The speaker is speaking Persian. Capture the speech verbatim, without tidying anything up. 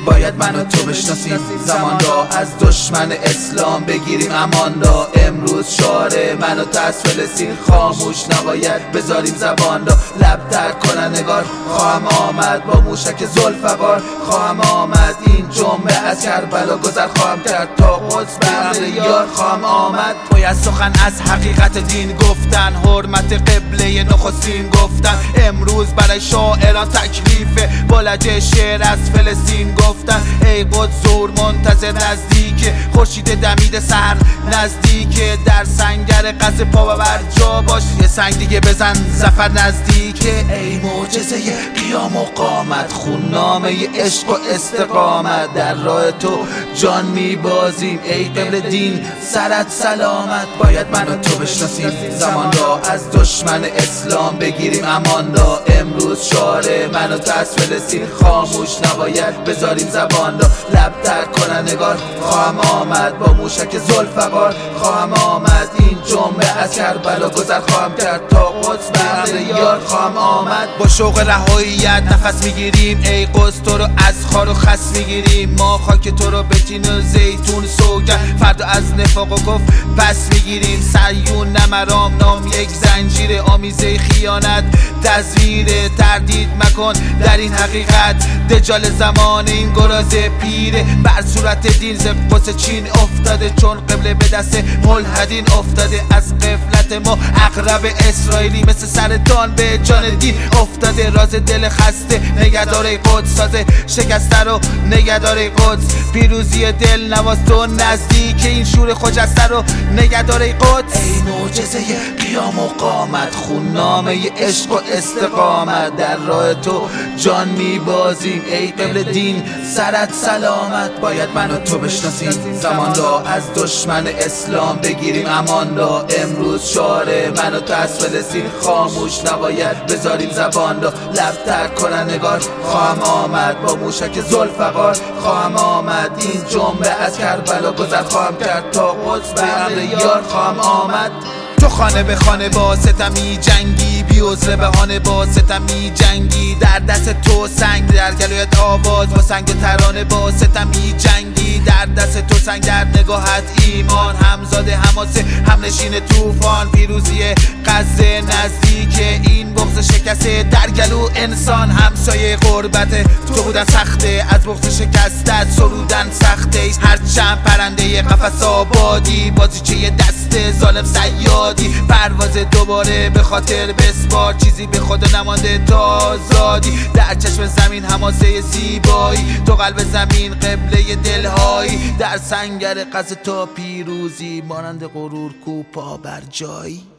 باید من و تو بشناسیم زمان را، از دشمن اسلام بگیریم امان را. امروز شعار من و تو از فلسطین خاموش نباید بذاریم زبان را. لب تر کنن نگار خواهم آمد، با موشک ذوالفقار خواهم آمد. این جمعه از کربلا گذر خواهم کرد، تا قدس به امر یار خواهم آمد. باید سخن از حقیقت دین گفتن، حرمت قبله نخستین گفتن. امروز برای شاعران تکلیفه، با لهجه شعر از فلسطین گفتن. ای قدس زور منتظر نزدیکه، خورشید دمید سحر نزدیکه. در سنگر قصد پا و بر جا باش، یه سنگ دیگه بزن ظفر نزدیکه. ای معجزه قیام و قامت، خون نامه عشق و استقامت. در راه تو جان میبازیم ای قبل دین سرت سلامت. باید من و تو بشناسیم زمان را، از دشمن اسلام بگیریم امان را. امروز شعار من و تو از فلسطین خاموش نباید بذاریم زبان را. لب تر کنن نگار خواهم آمد، با موشک ذوالفقار خواهم آمد. این جمعه از کربلا گذر خواهم کرد، تا قدس به امر یار خواهم آمد. با شوق رهاییت نفس میگیریم ای قدس، تو رو از خار و خس میگیریم. ما خاک تو رو به تین و زیتون سوگن، فردا از نفاق و کفر پس میگیریم. سریون نمرام نام یک زنجیره، آمیزه خیانت تزویره. تردید مکن در این حقیقت، دجال زمان این گراز پیره. بر صورت دین ز قدس چین افتاده، چون قبله به دست ملحدین افتاده. از غفلت ما عقرب اسرائیلی، مثل سرطان به جان دین افتاده. راز دل خسته نگهدار قدس، سازه شکسته رو نگهدار قدس. پیروزی دل نواز تو نزدیک، این شور خجسته رو نگهدار قدس. ای معجزه قیام و قامت، خون نامه عشق و استقامت. در راه تو جان میبازیم ای قبل دین سرت سلامت. باید من و تو بشناسیم زمان را، از دشمن اسلام بگیریم امان را. امروز شعار من و تو از فلسطین خاموش نباید بذاریم زبان را. لب تر کنن نگار خواهم آمد، با موشک ذوالفقار خواهم آمد. این جمعه از کربلا گذر خواهم کرد، تا قدس به امر یار خواهم آمد. تو خانه به خانه با ستمی جنگی، بی عذر بهانه با ستمی جنگی. در دست تو سنگ، در گلویت آواز با سنگ و ترانه با ستمی جنگی. در دست تو سنگ، در نگاهت ایمان، همزاده حماسه همنشین طوفان. پیروزی غزه نزدیک، این بغض شکسته در گلو انسان. همسایه غربت تو بودن سخته، از بغض شکستت سرودن سخته. هرچند پرنده قفس آبادی، بازیچه دست ظالم صیادی. پرواز دوباره به خاطر بسپار، چیزی به خدا نمانده تا آزادی. در چشم زمین حماسه زیبایی، تو قلب زمین قبله دلهایی. در سنگر قصد تا پیروزی، مانند غرور کو پا بر جایی.